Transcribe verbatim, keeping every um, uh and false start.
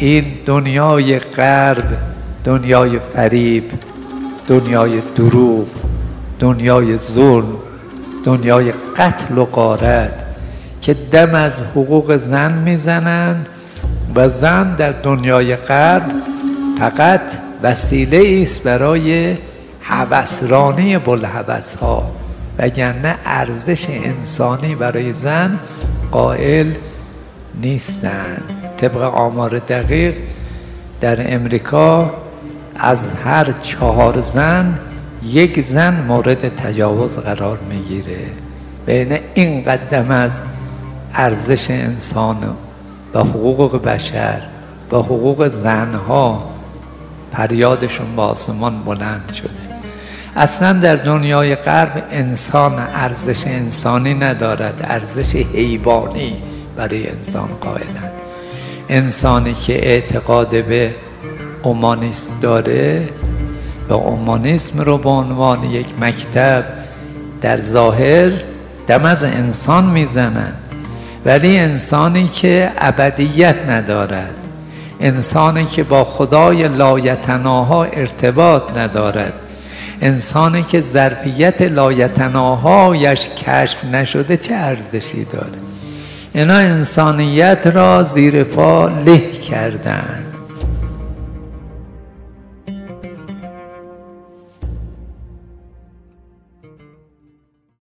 این دنیای غرب، دنیای فریب، دنیای دروغ، دنیای ظلم، دنیای قتل و غارت که دم از حقوق زن میزنند و زن در دنیای غرب فقط وسیله است برای هوسرانی بوالهوس ها، وگرنه ارزش انسانی برای زن قائل نیستند. طبق آمار دقیق در امریکا از هر چهار زن یک زن مورد تجاوز قرار میگیره. بین این قدم از ارزش انسان و حقوق بشر و حقوق زنها فریادشون با آسمان بلند شده. اصلا در دنیای غرب انسان ارزش انسانی ندارد، ارزش حیوانی برای انسان قائلند. انسانی که اعتقاد به اومانیسم داره و اومانیسم رو به عنوان یک مکتب در ظاهر دم از انسان میزنند، ولی انسانی که ابدیت ندارد، انسانی که با خدای لایتناها ارتباط ندارد، انسانی که ظرفیت لایتناهایش کشف نشده چه ارزشی داره؟ اینا انسانیت را زیر پا له کردند.